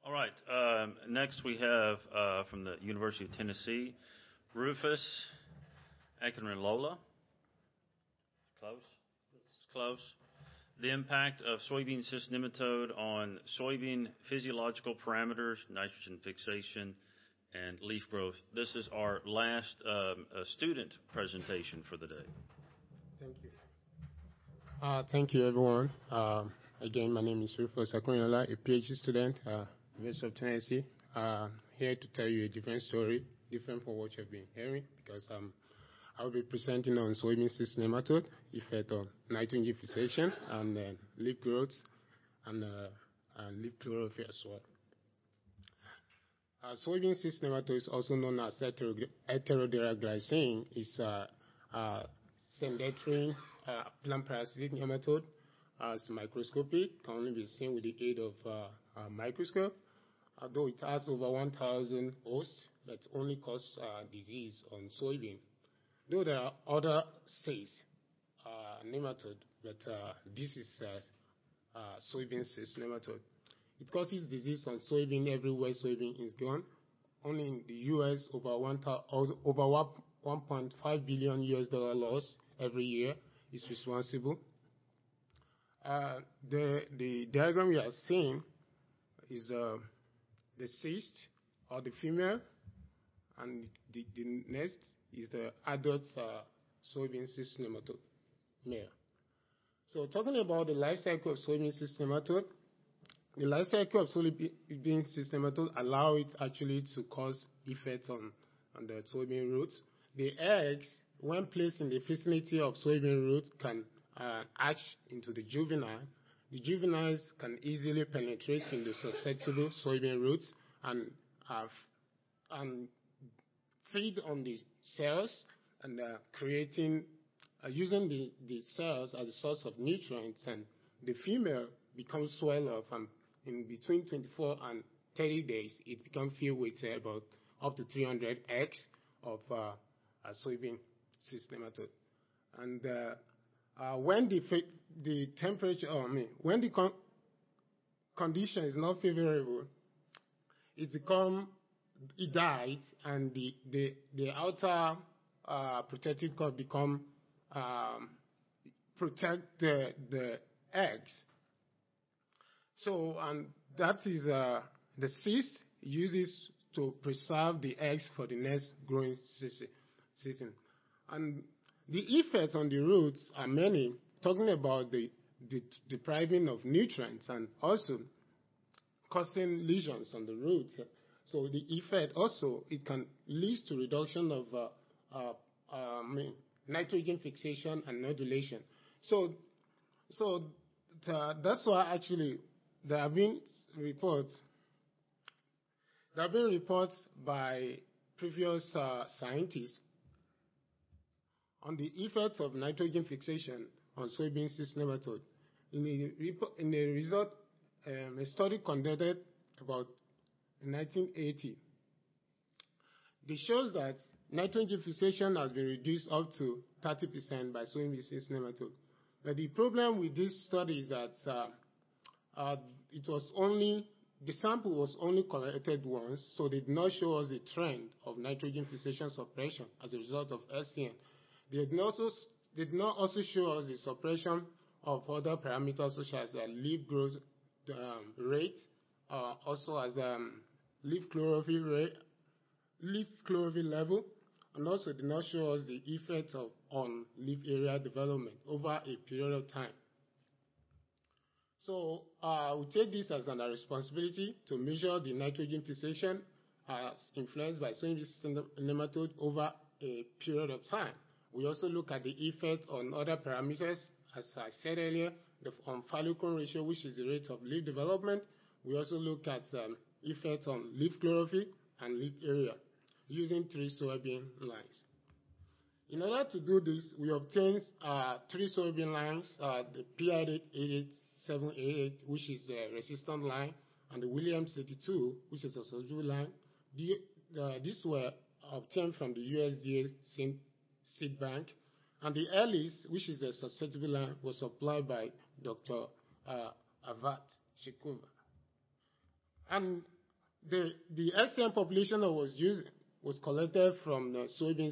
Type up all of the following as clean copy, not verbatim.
All right. Next, we have from the University of Tennessee, Rufus Akinrolola. Close. It's close. The impact of soybean cyst nematode on soybean physiological parameters, nitrogen fixation, and leaf growth. This is our last student presentation for the day. Thank you. Thank you, everyone. Again, my name is Rufus Akinrolola, a PhD student, University of Tennessee. Here to tell you a different story, different from what you've been hearing, because I'll be presenting on soybean cyst nematode, effect on nitrogen fixation and leaf growth and leaf chlorophyll as well. Soybean cyst nematode is also known as heterodyroglycine. It's Cendentrin plant parasitic nematode. It's microscopic, can only be seen with the aid of a microscope. Although it has over 1,000 hosts, that only cause disease on soybean. Though there are other cysts, nematode, but this is soybean cyst nematode. It causes disease on soybean everywhere soybean is gone. Only in the U.S., over $1.5 billion loss every year is responsible. The diagram you are seeing is the cyst or the female, and the next is the adult soybean cyst nematode male. So talking about the life cycle of soybean cyst nematode, the life cycle of soybean cyst nematode allow it actually to cause effects on the soybean roots. The eggs, when placed in the vicinity of soybean roots, can hatch into the juvenile. The juveniles can easily penetrate in the susceptible soybean roots and feed on the cells and creating, using the cells as a source of nutrients, and the female becomes swell up, and in between 24 and 30 days, it becomes filled with about up to 300 eggs of a soybean cyst nematode. And when the temperature, when the condition is not favorable, it dies, and the outer protective coat become protect the eggs. So, and that is the cyst uses to preserve the eggs for the next growing season. And the effects on the roots are many, talking about the depriving of nutrients and also causing lesions on the roots. So the effect also, it can lead to reduction of nitrogen fixation and nodulation. So that's why actually there have been reports by previous scientists on the effects of nitrogen fixation on soybean cyst nematode. In a result, a study conducted about 1980, it shows that nitrogen fixation has been reduced up to 30% by soybean cyst nematode. But the problem with this study is that the sample was only collected once, so they did not show us the trend of nitrogen fixation suppression as a result of SCN. They did not also show us the suppression of other parameters such as leaf growth rate, also as leaf chlorophyll level, and also did not show us the effect on leaf area development over a period of time. So we take this as a responsibility to measure the nitrogen fixation as influenced by soybean nematode over a period of time. We also look at the effect on other parameters, as I said earlier, on fallow-cone ratio, which is the rate of leaf development. We also look at effects on leaf chlorophyll and leaf area using 3 soybean lines. In order to do this, we obtained 3 soybean lines, the P88788, which is a resistant line, and the Williams 82, which is a susceptible line. These were obtained from the USDA seed bank, and the Ellis, which is a susceptible line, was supplied by Dr. Avat Shekova. And The SCM population that was used was collected from the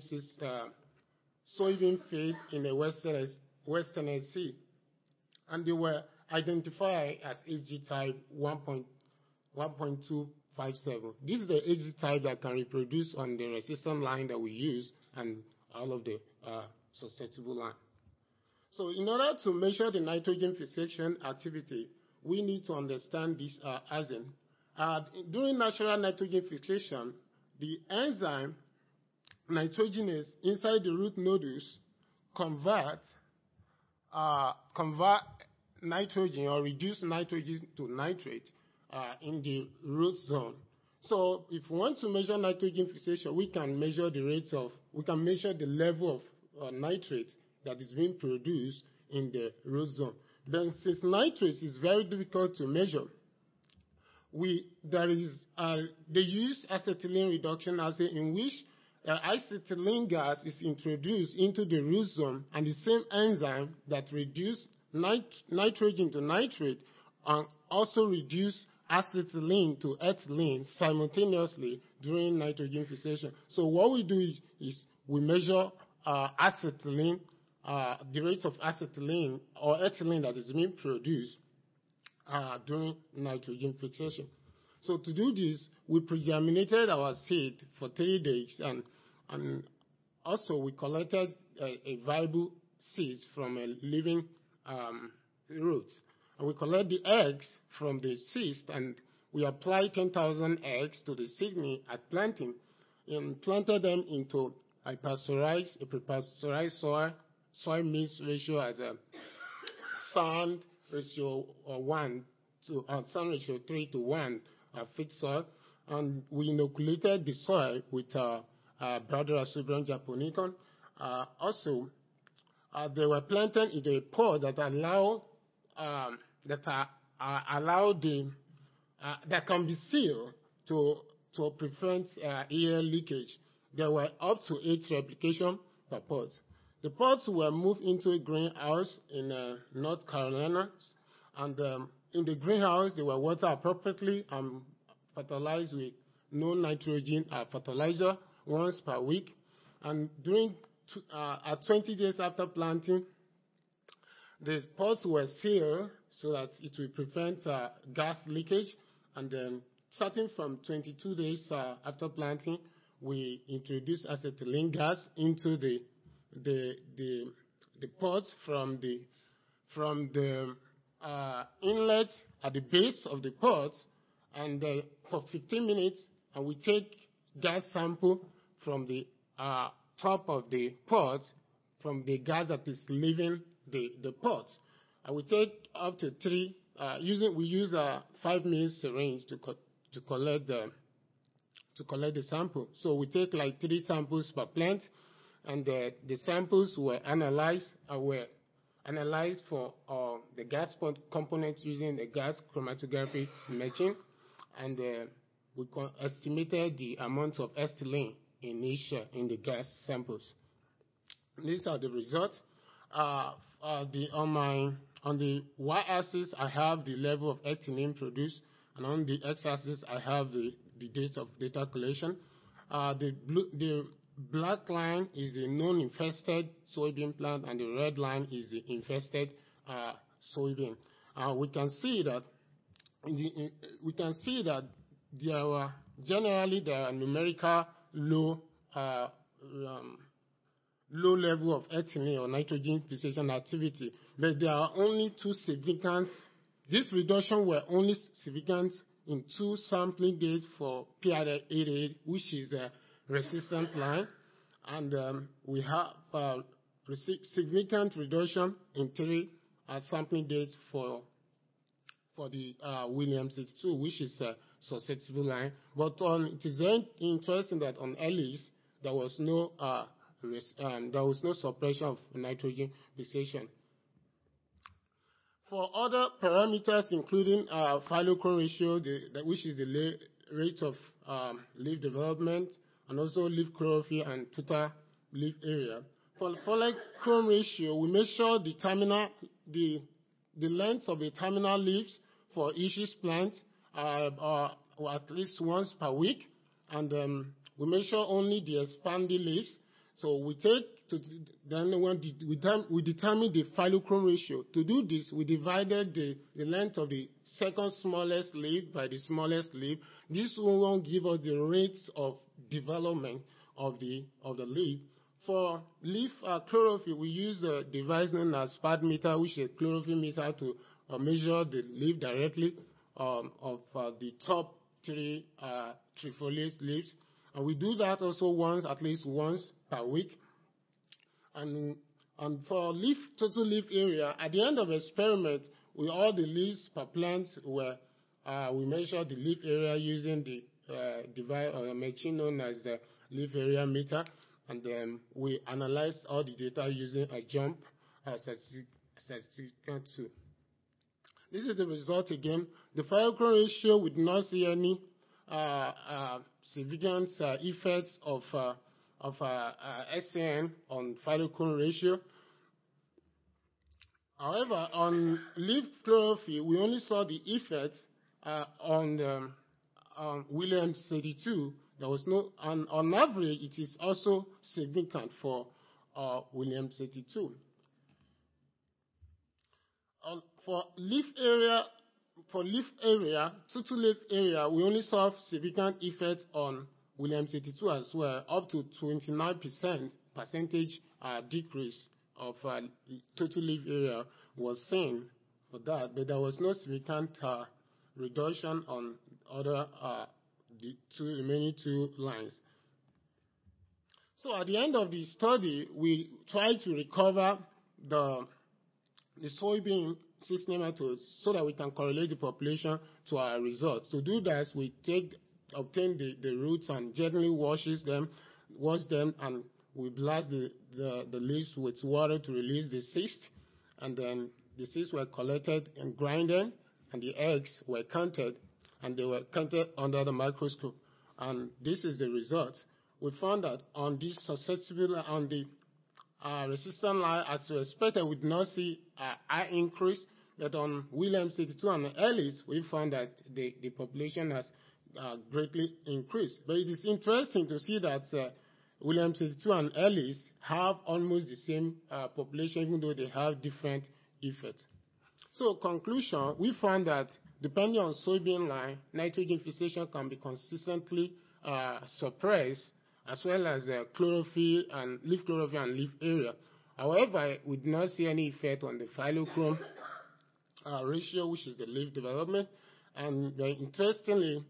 soybean field in the Western Sea, and they were identified as HG type 1.257. This is the HG type that can reproduce on the resistant line that we use and all of the susceptible line. So in order to measure the nitrogen fixation activity, we need to understand this enzyme. During natural nitrogen fixation, the enzyme nitrogenase inside the root nodules convert nitrogen or reduce nitrogen to nitrate in the root zone. So if we want to measure nitrogen fixation, we can measure the level of nitrate that is being produced in the root zone. Then since nitrate is very difficult to measure, they use acetylene reduction assay in which acetylene gas is introduced into the root zone, and the same enzyme that reduces nitrogen to nitrate and also reduce acetylene to ethylene simultaneously during nitrogen fixation. So what we do is we measure acetylene, the rate of acetylene or ethylene that is being produced during nitrogen fixation. So to do this, we pre-germinated our seed for 3 days, and also we collected a viable seeds from a living root. And we collect the eggs from the cyst, and we apply 10,000 eggs to the seedling at planting, and planted them into a pre-pasteurized soil mix ratio as a sand ratio 3 to 1 fixed soil, and we inoculated the soil with Bradora subrum japonicum. Also, they were planted in a pot that that can be sealed to prevent air leakage. There were up to 8 replications per pot. The pots were moved into a greenhouse in North Carolina, and in the greenhouse they were watered appropriately and fertilized with no nitrogen fertilizer once per week. And at 20 days after planting, the pots were sealed so that it will prevent gas leakage. And then starting from 22 days after planting, we introduced acetylene gas into the pots from the inlet at the base of the pot, and for 15 minutes, and we take gas sample from the top of the pot, from the gas that is leaving the pot. And we take up to 3. We use a 5-minute syringe to collect the sample. So we take like 3 samples per plant, and the samples were analyzed for the gas component using the gas chromatography machine, and we estimated the amount of ethylene in the gas samples. These are the results. On the y-axis, I have the level of ethylene produced, and on the x-axis, I have the date of data collection. The black line is the non-infested soybean plant, and the red line is the infested soybean. We can see that there are numerical low level of ethylene or nitrogen fixation activity, but there are only 2 significant. This reduction were only significant in 2 sampling dates for PRL88, which is a resistant line, and we have significant reduction in 3 sampling dates for the Williams62, which is a susceptible line. But it is very interesting that on Ellis there was no suppression of nitrogen fixation. For other parameters, including phyllochrome ratio, which is the rate of leaf development, and also leaf chlorophyll and total leaf area. For phyllochrome ratio, we measure the length of the terminal leaves for each plant or at least once per week, and we measure only the expanding leaves. So we determine the phyllochrome ratio. To do this, we divided the length of the second smallest leaf by the smallest leaf. This will give us the rates of development of the leaf. For leaf chlorophyll, we use the device known as SPAD meter, which is a chlorophyll meter, to measure the leaf directly of the top three trifoliate leaves. And we do that also at least once per week. And for total leaf area, at the end of the experiment, with all the leaves per plant, we measure the leaf area using the device or machine known as the leaf area meter, and then we analyze all the data using a JUMP certificate tool. This is the result again. The phyllochrome ratio, we did not see any significant effects of SAN on phyllochrome ratio. However, on leaf chlorophyll, we only saw the effects on Williams 32. There was no, and on average, it is also significant for Williams 32. For leaf area, total leaf area, we only saw significant effects on Williams 82 as well, up to 29% decrease of total leaf area was seen for that, but there was no significant reduction on other the remaining two lines. So at the end of the study, we tried to recover the soybean cyst nematodes so that we can correlate the population to our results. To do that, we obtain the roots and gently wash them, and we blast the leaves with water to release the cyst, and then the cysts were collected and grinded, and the eggs were counted, and they were counted under the microscope. And this is the result. We found that on this susceptible, on the resistant line, as we expected, we did not see a high increase, but on Williams 82 and Ellis, we found that the population has greatly increased. But it is interesting to see that Williams 82 and Ellis have almost the same population, even though they have different effects. So, conclusion, we found that depending on soybean line, nitrogen fixation can be consistently suppressed, as well as chlorophyll and leaf area. However, we did not see any effect on the phyllochrome ratio, which is the leaf development. And interestingly,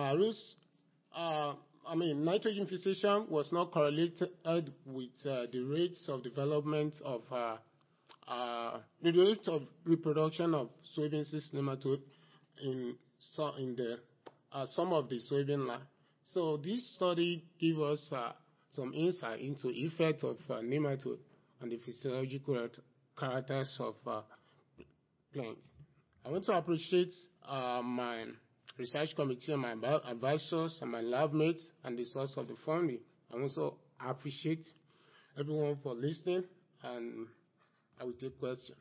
nitrogen fixation was not correlated with the rates of development of the rate of reproduction of soybean cyst nematode in some of the soybean line. So this study gave us some insight into effect of nematode and the physiological characters of plants. I want to appreciate my research committee and my advisors and my lab mates and the source of the funding. I also appreciate everyone for listening, and I will take questions.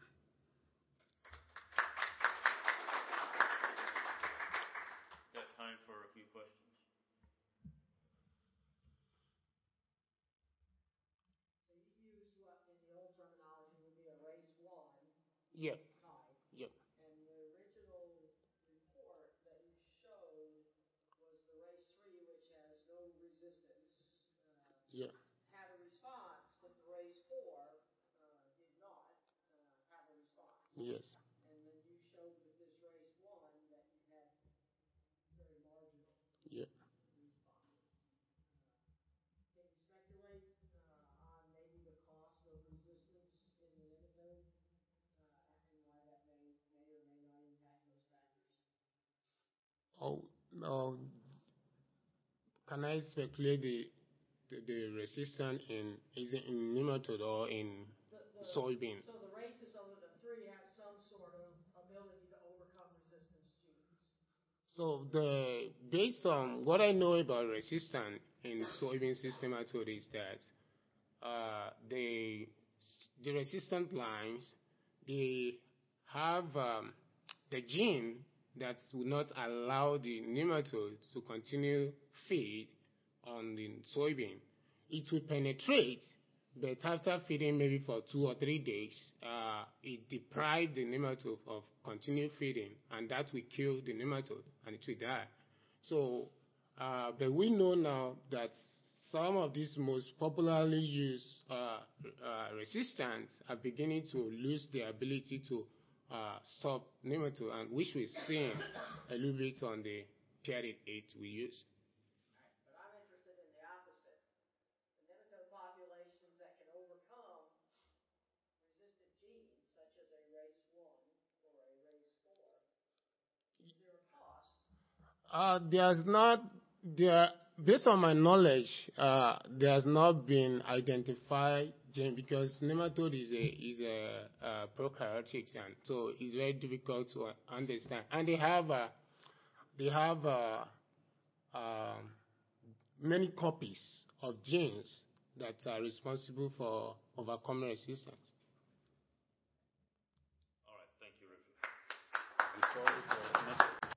Got time for a few questions. So you used what in the old terminology would be a race 1. Yeah. Type. Yeah. And the original report that you showed was the race 3, which has no resistance. Yeah. Had a response, but the race 4 did not have a response. Yes. And then you showed with this race 1 that you had very marginal Yeah. responses. Can you speculate on maybe the cost of resistance in the nematode and why that may or may not impact those factors? Oh, no. Can I speculate the resistance in nematode or in soybean? So the races of the 3 have some sort of ability to overcome resistance genes. So based on what I know about resistance in soybean cyst nematode is that the resistant lines, they have the gene that will not allow the nematode to continue feed on the soybean. It will penetrate, but after feeding maybe for 2 or 3 days, it deprives the nematode of continued feeding, and that will kill the nematode, and it will die. So, but we know now that some of these most popularly used resistants are beginning to lose their ability to stop nematode, and which we're seeing a little bit on the Piarid 8 we use. But I'm interested in the opposite. The nematode populations that can overcome resistant genes, such as a race 1 or a race 4, is there a cost? There's not, based on my knowledge, there has not been identified gene, because nematode is a prokaryotic, and so it's very difficult to understand. And they have many copies of genes that are responsible for overcoming resistance.